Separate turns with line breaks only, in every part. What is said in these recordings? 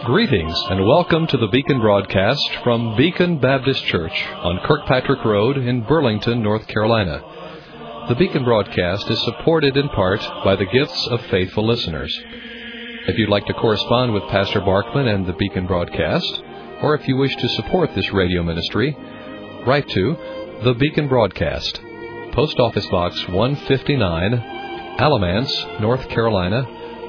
Greetings and welcome to the Beacon broadcast from Beacon Baptist Church on Kirkpatrick Road in Burlington, North Carolina. The Beacon broadcast is supported in part by the gifts of faithful listeners. If you'd like to correspond with Pastor Barkman and the Beacon broadcast, or if you wish to support this radio ministry, write to the Beacon broadcast, Post Office Box 159, Alamance, North Carolina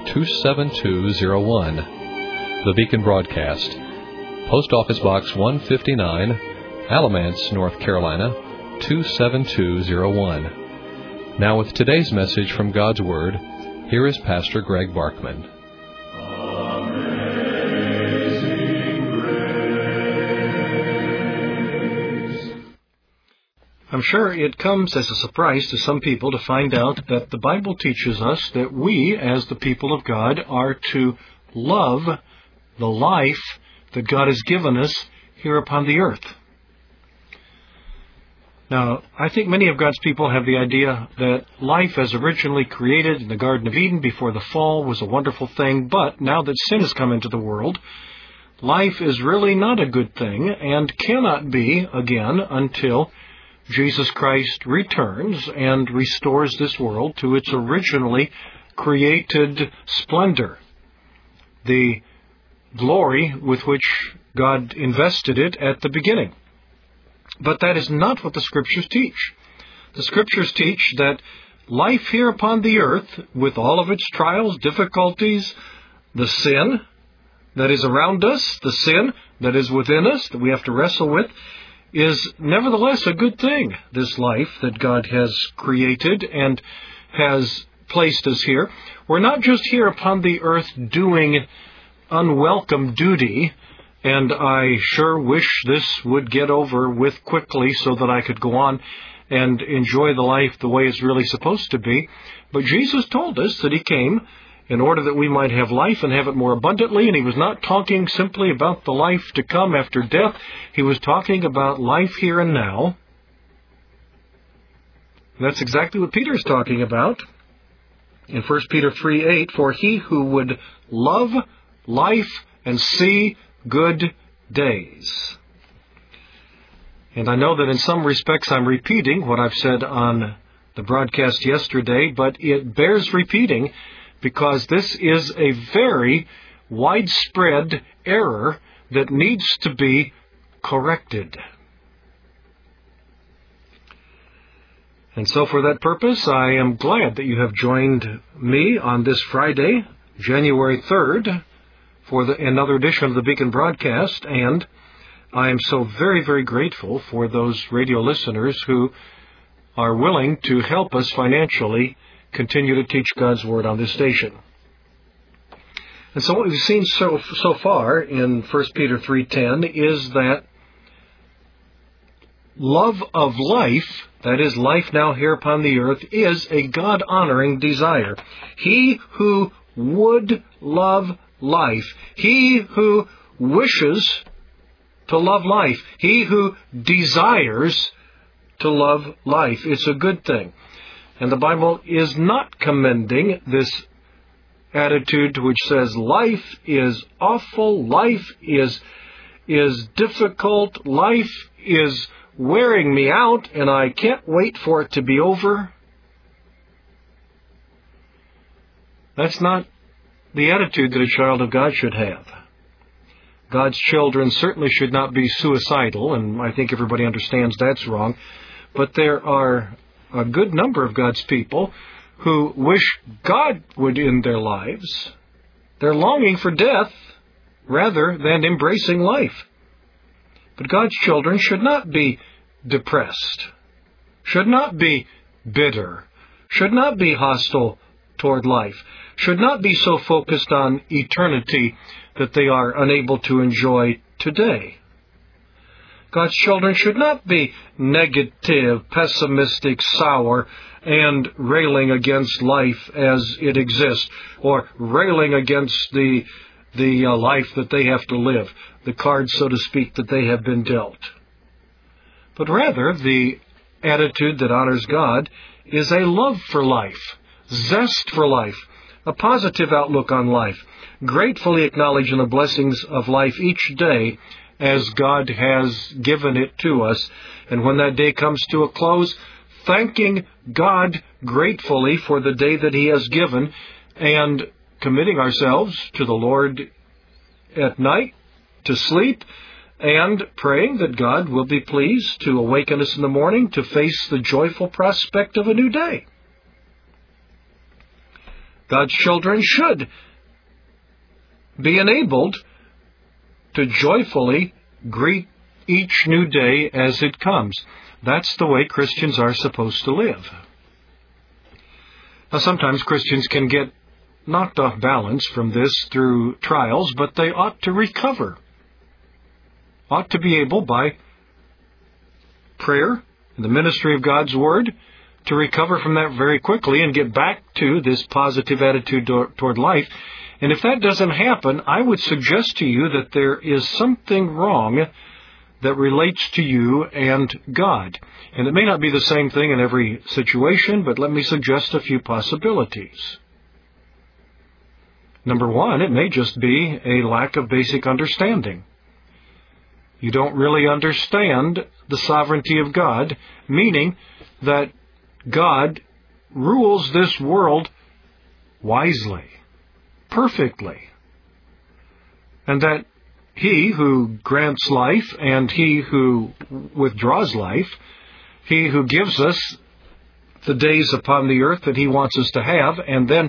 27201. The Beacon broadcast, Post Office Box 159, Alamance, North Carolina 27201. Now with today's message from God's Word, here is Pastor Greg Barkman.
I'm sure it comes as a surprise to some people to find out that the Bible teaches us that we, as the people of God, are to love the life that God has given us here upon the earth. Now, I think many of God's people have the idea that life as originally created in the Garden of Eden before the fall was a wonderful thing, but now that sin has come into the world, life is really not a good thing and cannot be again until Jesus Christ returns and restores this world to its originally created splendor, the glory with which God invested it at the beginning. But that is not what the Scriptures teach. The Scriptures teach that life here upon the earth, with all of its trials, difficulties, the sin that is around us, the sin that is within us that we have to wrestle with, is nevertheless a good thing, this life that God has created and has placed us here. We're not just here upon the earth doing unwelcome duty, and I sure wish this would get over with quickly so that I could go on and enjoy the life the way it's really supposed to be. But Jesus told us that He came in order that we might have life and have it more abundantly, and He was not talking simply about the life to come after death. He was talking about life here and now. That's exactly what Peter is talking about in 1 Peter 3:8, for he who would love life and see good days. And I know that in some respects I'm repeating what I've said on the broadcast yesterday, but it bears repeating because this is a very widespread error that needs to be corrected. And so for that purpose, I am glad that you have joined me on this Friday, January 3rd, for another edition of the Beacon broadcast, and I am so very, very grateful for those radio listeners who are willing to help us financially continue to teach God's Word on this station. And so what we've seen so far in 1 Peter 3:10 is that love of life, that is, life now here upon the earth, is a God-honoring desire. He who would love life, he who wishes to love life, he who desires to love life, it's a good thing. And the Bible is not commending this attitude which says life is awful, life is difficult, life is wearing me out, and I can't wait for it to be over. That's not the attitude that a child of God should have. God's children certainly should not be suicidal, and I think everybody understands that's wrong. But there are a good number of God's people who wish God would end their lives. They're longing for death rather than embracing life. But God's children should not be depressed, should not be bitter, should not be hostile toward life, should not be so focused on eternity that they are unable to enjoy today. God's children should not be negative, pessimistic, sour, and railing against life as it exists, or railing against the life that they have to live, the cards, so to speak, that they have been dealt. But rather, the attitude that honors God is a love for life, zest for life, a positive outlook on life, gratefully acknowledging the blessings of life each day as God has given it to us. And when that day comes to a close, thanking God gratefully for the day that He has given, and committing ourselves to the Lord at night to sleep, and praying that God will be pleased to awaken us in the morning to face the joyful prospect of a new day. God's children should be enabled to joyfully greet each new day as it comes. That's the way Christians are supposed to live. Now, sometimes Christians can get knocked off balance from this through trials, but they ought to recover. Ought to be able, by prayer and the ministry of God's Word, to recover from that very quickly and get back to this positive attitude toward life. And if that doesn't happen, I would suggest to you that there is something wrong that relates to you and God. And it may not be the same thing in every situation, but let me suggest a few possibilities. Number one, it may just be a lack of basic understanding. You don't really understand the sovereignty of God, meaning that God rules this world wisely, perfectly, and that He who grants life and He who withdraws life, He who gives us the days upon the earth that He wants us to have, and then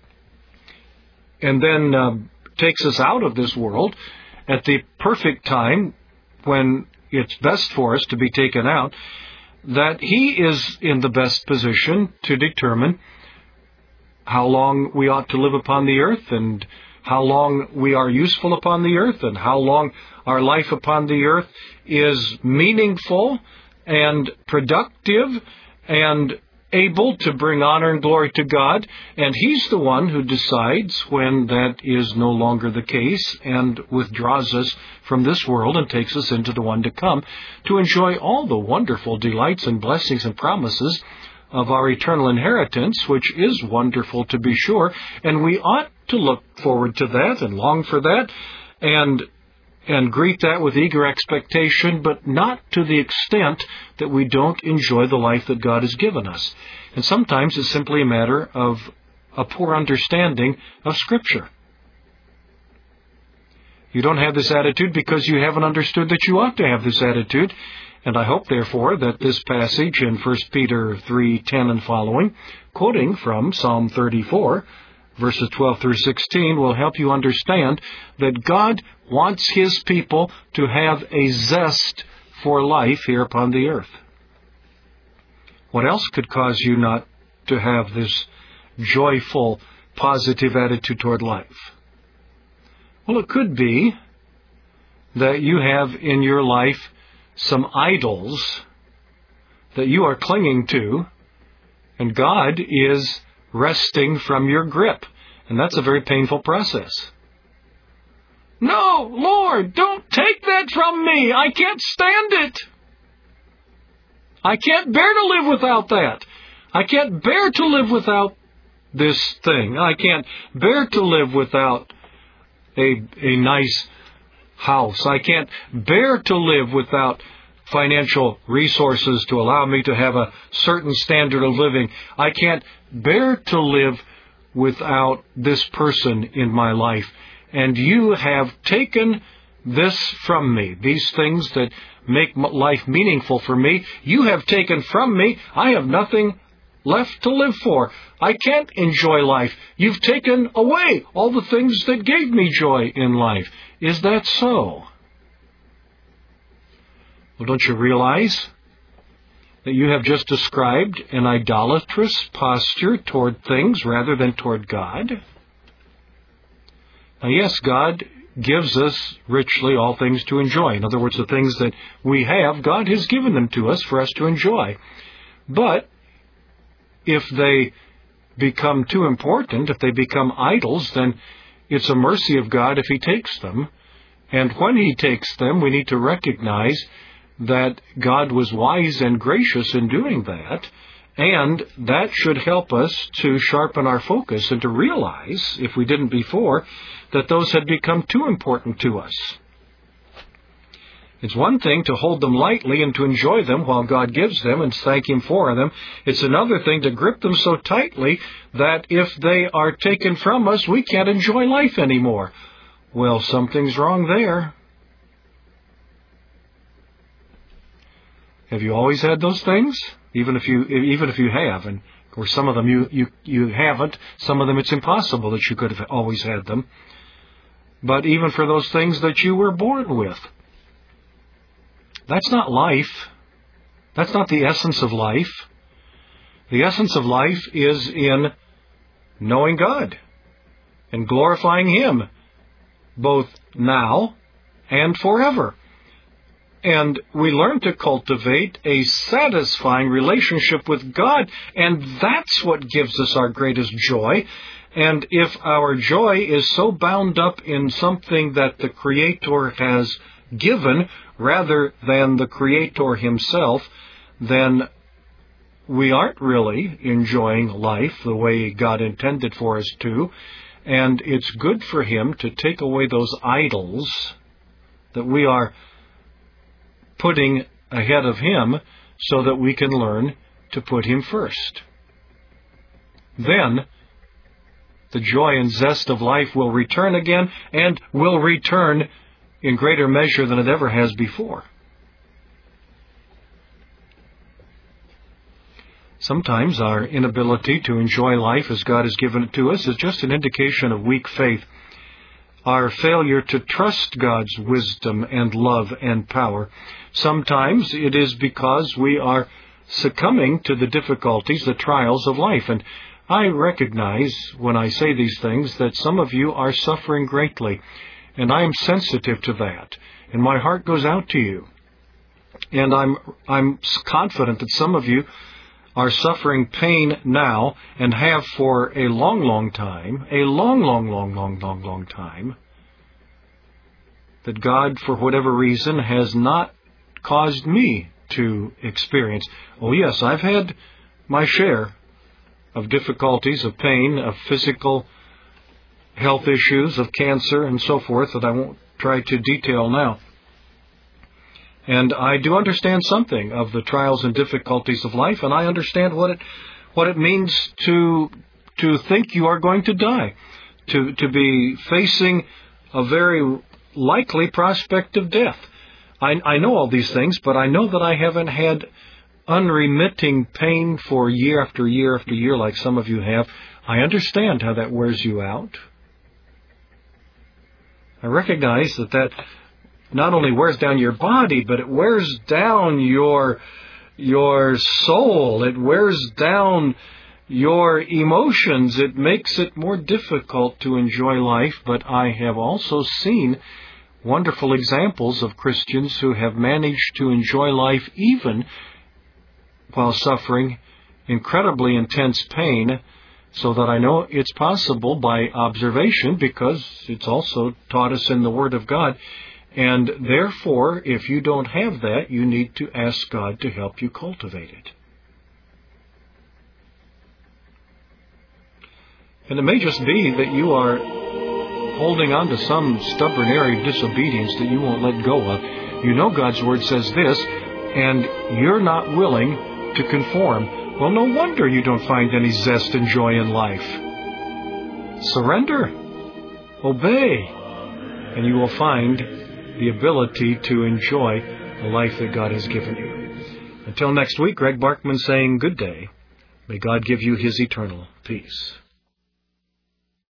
takes us out of this world at the perfect time when it's best for us to be taken out, that He is in the best position to determine how long we ought to live upon the earth, and how long we are useful upon the earth, and how long our life upon the earth is meaningful and productive and able to bring honor and glory to God. And He's the one who decides when that is no longer the case and withdraws us from this world and takes us into the one to come, to enjoy all the wonderful delights and blessings and promises of our eternal inheritance, which is wonderful to be sure. And we ought to look forward to that and long for that and greet that with eager expectation, but not to the extent that we don't enjoy the life that God has given us. And sometimes it's simply a matter of a poor understanding of Scripture. You don't have this attitude because you haven't understood that you ought to have this attitude. And I hope, therefore, that this passage in 1 Peter 3:10 and following, quoting from Psalm 34, verses 12 through 16, will help you understand that God wants His people to have a zest for life here upon the earth. What else could cause you not to have this joyful, positive attitude toward life? Well, it could be that you have in your life some idols that you are clinging to, and God is wresting from your grip. And that's a very painful process. No, Lord, don't take that from me. I can't stand it. I can't bear to live without that. I can't bear to live without this thing. I can't bear to live without a nice house. I can't bear to live without financial resources to allow me to have a certain standard of living. I can't bear to live without this person in my life. And you have taken this from me. These things that make life meaningful for me, you have taken from me. I have nothing left to live for. I can't enjoy life. You've taken away all the things that gave me joy in life. Is that so? Well, don't you realize that you have just described an idolatrous posture toward things rather than toward God? Now, yes, God gives us richly all things to enjoy. In other words, the things that we have, God has given them to us for us to enjoy. But if they become too important, if they become idols, then it's a mercy of God if He takes them. And when He takes them, we need to recognize that God was wise and gracious in doing that, And that should help us to sharpen our focus and to realize, if we didn't before, that those had become too important to us. It's one thing to hold them lightly and to enjoy them while God gives them and thank Him for them. It's another thing to grip them so tightly that if they are taken from us, we can't enjoy life anymore. Well, something's wrong there. Have you always had those things? Even if you have, and of course some of them you haven't, some of them it's impossible that you could have always had them. But even for those things that you were born with, that's not life. That's not the essence of life. The essence of life is in knowing God and glorifying Him, both now and forever. And we learn to cultivate a satisfying relationship with God, and that's what gives us our greatest joy. And if our joy is so bound up in something that the Creator has given rather than the Creator Himself, then we aren't really enjoying life the way God intended for us to. And it's good for Him to take away those idols that we are putting ahead of Him so that we can learn to put Him first. Then the joy and zest of life will return again, and will return in greater measure than it ever has before. Sometimes our inability to enjoy life as God has given it to us is just an indication of weak faith. Our failure to trust God's wisdom and love and power. Sometimes it is because we are succumbing to the difficulties, the trials of life. And I recognize when I say these things that some of you are suffering greatly. And I am sensitive to that. And my heart goes out to you. And I'm confident that some of you are suffering pain now and have for a long time, that God, for whatever reason, has not caused me to experience. Oh yes, I've had my share of difficulties, of pain, of physical health issues, of cancer and so forth that I won't try to detail now. And I do understand something of the trials and difficulties of life, and I understand what it means to think you are going to die, to be facing a very likely prospect of death. I know all these things, but I know that I haven't had unremitting pain for year after year after year like some of you have. I understand how that wears you out. I recognize that not only wears down your body, but it wears down your soul. It wears down your emotions. It makes it more difficult to enjoy life. But I have also seen wonderful examples of Christians who have managed to enjoy life even while suffering incredibly intense pain, so that I know it's possible by observation, because it's also taught us in the Word of God. And therefore, if you don't have that, you need to ask God to help you cultivate it. And it may just be that you are holding on to some stubborn area of disobedience that you won't let go of. You know God's Word says this, and you're not willing to conform. Well, no wonder you don't find any zest and joy in life. Surrender. Obey. And you will find the ability to enjoy the life that God has given you. Until next week, Greg Barkman saying good day. May God give you His eternal peace.